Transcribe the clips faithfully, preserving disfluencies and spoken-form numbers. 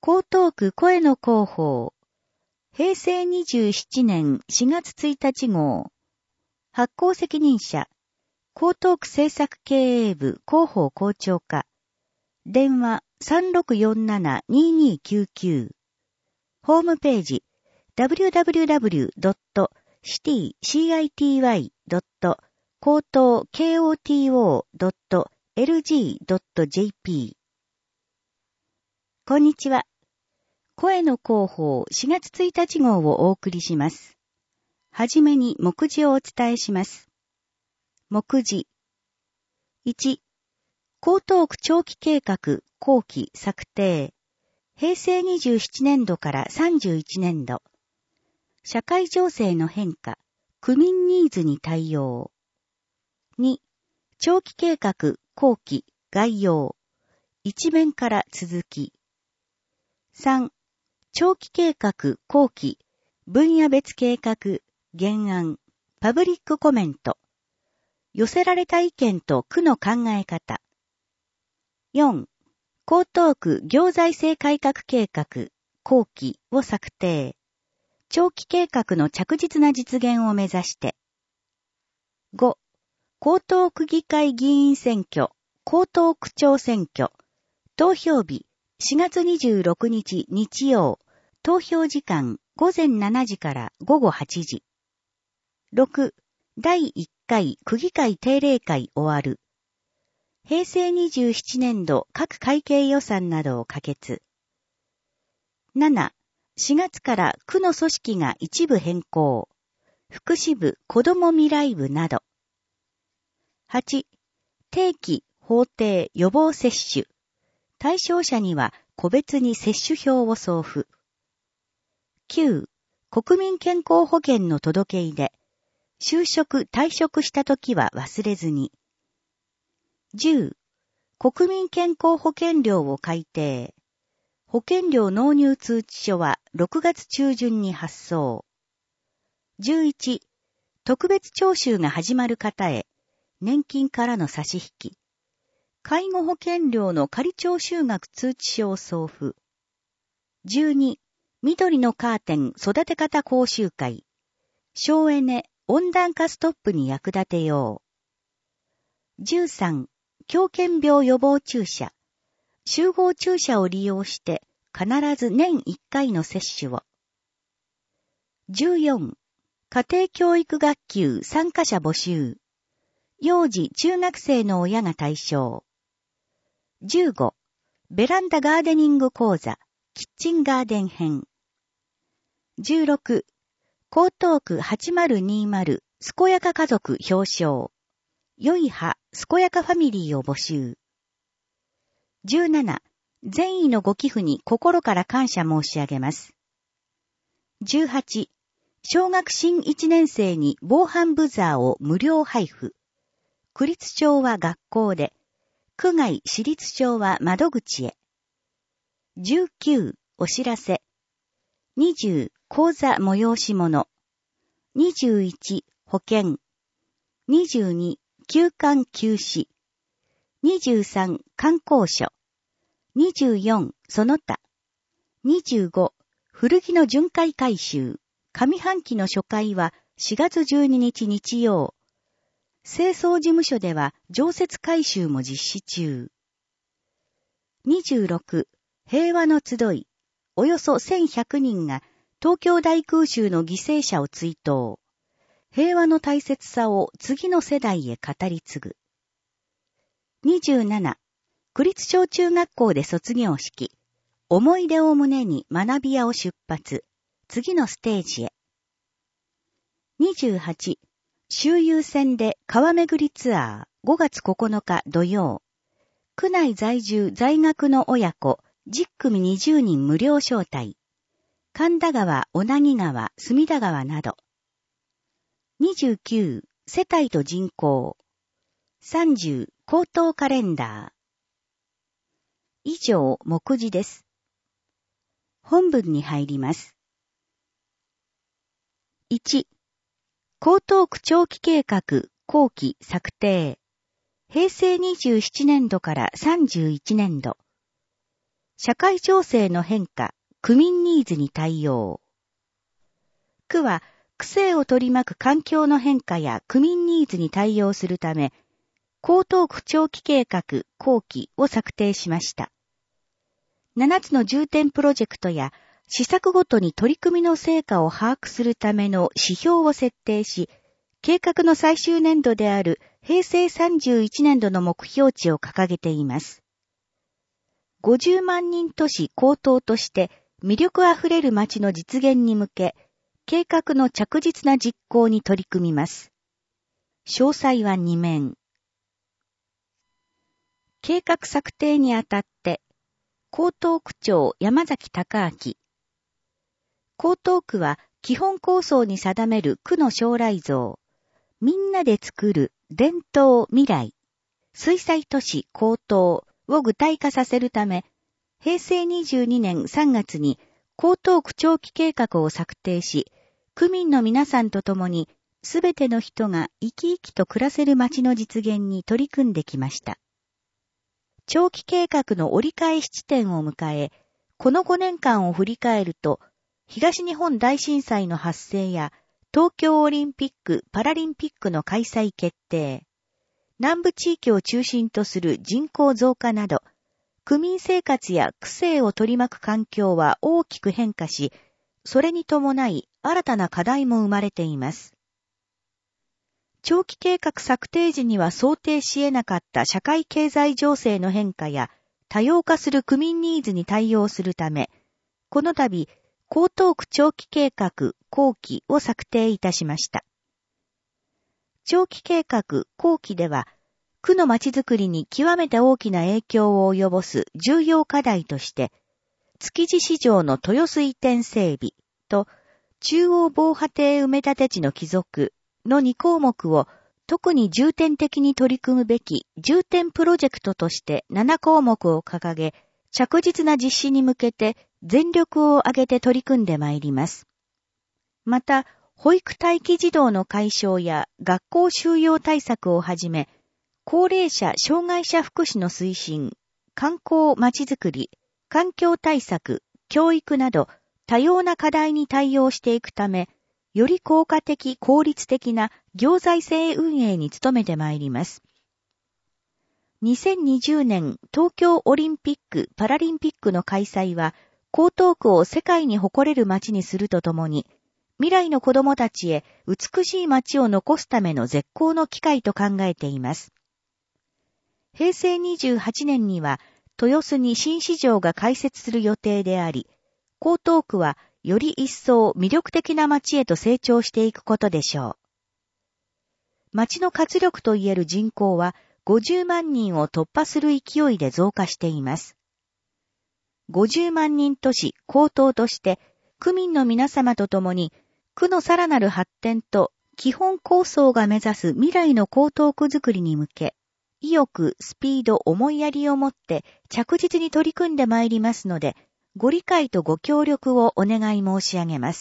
江東区声の広報。へいせいにじゅうななねんしがつついたち号。発行責任者。江東区政策経営部広報校長課。電話 さんろくよんななにーにーきゅうきゅう。ホームページ ダブリューダブリューダブリュードットシティドットコートードットエルジードットジェーピー。こんにちは。声の広報しがつついたち号をお送りします。はじめに目次をお伝えします。目次。いち、江東区長期計画後期策定。へいせいにじゅうななねんどからさんじゅういちねんど。社会情勢の変化、区民ニーズに対応。に、長期計画後期概要。一面から続き。さん、長期計画後期分野別計画原案パブリックコメント。寄せられた意見と区の考え方。よん、江東区行財政改革計画後期を策定。長期計画の着実な実現を目指して。ご、江東区議会議員選挙、江東区長選挙。投票日しがつにじゅうろくにち日曜。投票時間ごぜんしちじからごごはちじ。ろく、だいいっかい区議会定例会終わる。へいせいにじゅうななねんど各会計予算などを可決。なな、しがつから区の組織が一部変更。福祉部、子ども未来部など。はち、定期、法定、予防接種。対象者には個別に接種票を送付。きゅう、国民健康保険の届け出で、就職退職したときは忘れずに。じゅう、国民健康保険料を改定。保険料納入通知書はろくがつちゅうじゅんに発送。じゅういち、特別徴収が始まる方へ、年金からの差し引き。介護保険料の仮徴収額通知書を送付。じゅうに、緑のカーテン育て方講習会。省エネ、温暖化ストップに役立てよう。じゅうさん、狂犬病予防注射。集合注射を利用して必ず年いっかいの接種を。じゅうよん、家庭教育学級参加者募集。幼児中学生の親が対象。じゅうご、ベランダガーデニング講座、キッチンガーデン編。じゅうろく、江東区はちまるにまる健やか家族表彰。良い派健やかファミリーを募集。じゅうなな、善意のご寄付に心から感謝申し上げます。じゅうはち、小学新いちねん生に防犯ブザーを無料配布。区立町は学校で、区外私立町は窓口へ。じゅうきゅう、お知らせ。にじゅう、講座催し物。にじゅういち、保険。にじゅうに、休館休止。にじゅうさん、観光所。にじゅうよん、その他。にじゅうご、古着の巡回回収。上半期の初回はしがつじゅうににち日曜。清掃事務所では常設回収も実施中。にじゅうろく、平和の集い。およそせんひゃくにんが東京大空襲の犠牲者を追悼。平和の大切さを次の世代へ語り継ぐ。にじゅうなな、区立小中学校で卒業式。思い出を胸に学び屋を出発。次のステージへ。にじゅうはち、周遊線で川巡りツアーごがつここのか土曜。区内在住在学の親子じゅっくみにじゅうにん無料招待。神田川、小名木川、隅田川など。にじゅうきゅう、世帯と人口。さんじゅう、口頭カレンダー。以上、目次です。本文に入ります。いち、江東区長期計画後期策定。へいせいにじゅうななねんどからさんじゅういちねんど。 社会情勢の変化、区民ニーズに対応。区は、区政を取り巻く環境の変化や区民ニーズに対応するため、江東区長期計画後期を策定しました。ななつの重点プロジェクトや施策ごとに取り組みの成果を把握するための指標を設定し、計画の最終年度であるへいせいさんじゅういちねんどの目標値を掲げています。ごじゅうまんにん都市江東として魅力あふれる街の実現に向け、計画の着実な実行に取り組みます。詳細はに面。計画策定にあたって、江東区長山崎隆明。江東区は基本構想に定める区の将来像、みんなで作る伝統未来、水災都市江東を具体化させるため、へいせいにじゅうにねんさんがつに江東区長期計画を策定し、区民の皆さんと共にすべての人が生き生きと暮らせる街の実現に取り組んできました。長期計画の折り返し地点を迎え、このごねんかんを振り返ると、東日本大震災の発生や東京オリンピック・パラリンピックの開催決定、南部地域を中心とする人口増加など、区民生活や区政を取り巻く環境は大きく変化し、それに伴い新たな課題も生まれています。長期計画策定時には想定し得なかった社会経済情勢の変化や多様化する区民ニーズに対応するため、この度、江東区長期計画後期を策定いたしました。長期計画後期では、区の街づくりに極めて大きな影響を及ぼす重要課題として、築地市場の豊洲移転整備と中央防波堤埋め立て地の帰属のにこうもくを特に重点的に取り組むべき重点プロジェクトとしてななこうもくを掲げ、着実な実施に向けて全力を挙げて取り組んでまいります。また、保育待機児童の解消や学校収容対策をはじめ、高齢者・障害者福祉の推進、観光まちづくり、環境対策、教育など多様な課題に対応していくため、より効果的・効率的な行財政運営に努めてまいります。にせんにじゅうねん東京オリンピック・パラリンピックの開催は、江東区を世界に誇れる街にするとともに、未来の子どもたちへ美しい街を残すための絶好の機会と考えています。へいせいにじゅうはちねんには、豊洲に新市場が開設する予定であり、江東区はより一層魅力的な街へと成長していくことでしょう。街の活力といえる人口はごじゅうまんにんを突破する勢いで増加しています。ごじゅうまんにん都市江東として、区民の皆様と共に、区のさらなる発展と基本構想が目指す未来の江東区づくりに向け、意欲、スピード、思いやりをもって着実に取り組んでまいりますので、ご理解とご協力をお願い申し上げます。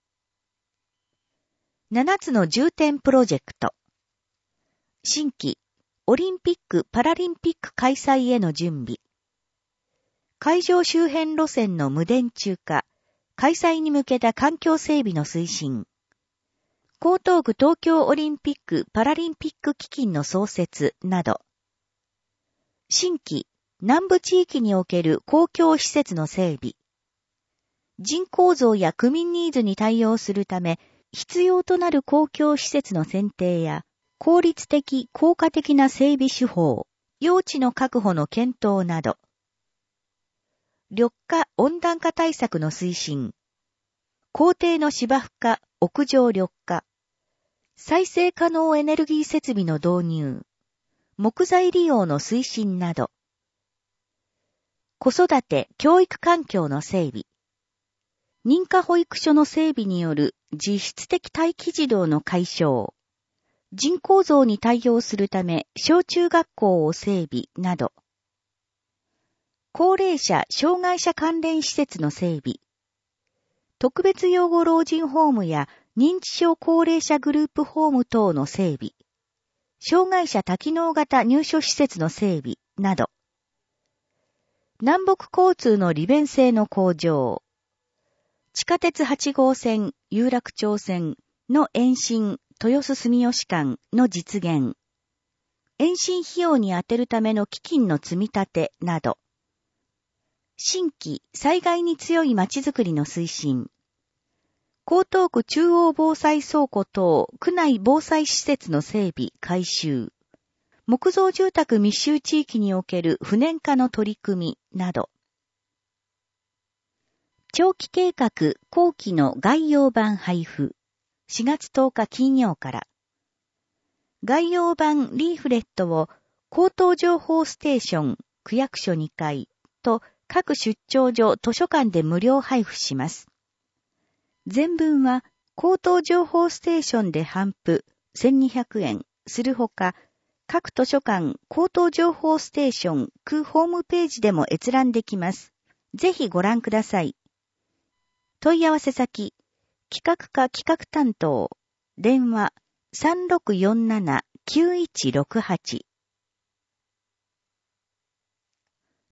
ななつの重点プロジェクト。新規、オリンピック・パラリンピック開催への準備。会場周辺路線の無電柱化、開催に向けた環境整備の推進。江東区東京オリンピック・パラリンピック基金の創設など。新規、南部地域における公共施設の整備。人口増や区民ニーズに対応するため、必要となる公共施設の選定や、効率的・効果的な整備手法、用地の確保の検討など。緑化・温暖化対策の推進。校庭の芝生化、屋上緑化。再生可能エネルギー設備の導入。木材利用の推進など。子育て・教育環境の整備。認可保育所の整備による実質的待機児童の解消。人口増に対応するため小中学校を整備など。高齢者・障害者関連施設の整備。特別養護老人ホームや認知症高齢者グループホーム等の整備。障害者多機能型入所施設の整備など。 南北交通の利便性の向上。地下鉄はち号線、有楽町線の延伸、豊洲住吉間の実現。延伸費用に充てるための基金の積み立てなど。新規、災害に強いまちづくりの推進。江東区中央防災倉庫等区内防災施設の整備、改修。木造住宅密集地域における不燃化の取り組みなど。長期計画後期の概要版配布。しがつとおか金曜から。概要版リーフレットを口頭情報ステーション、区役所にかいと各出張所図書館で無料配布します。全文は口頭情報ステーションで頒布せんにひゃくえんするほか、各図書館口頭情報ステーション区ホームページでも閲覧できます。ぜひご覧ください。問い合わせ先、企画課企画担当、電話 さんろくよんななきゅういちろくはち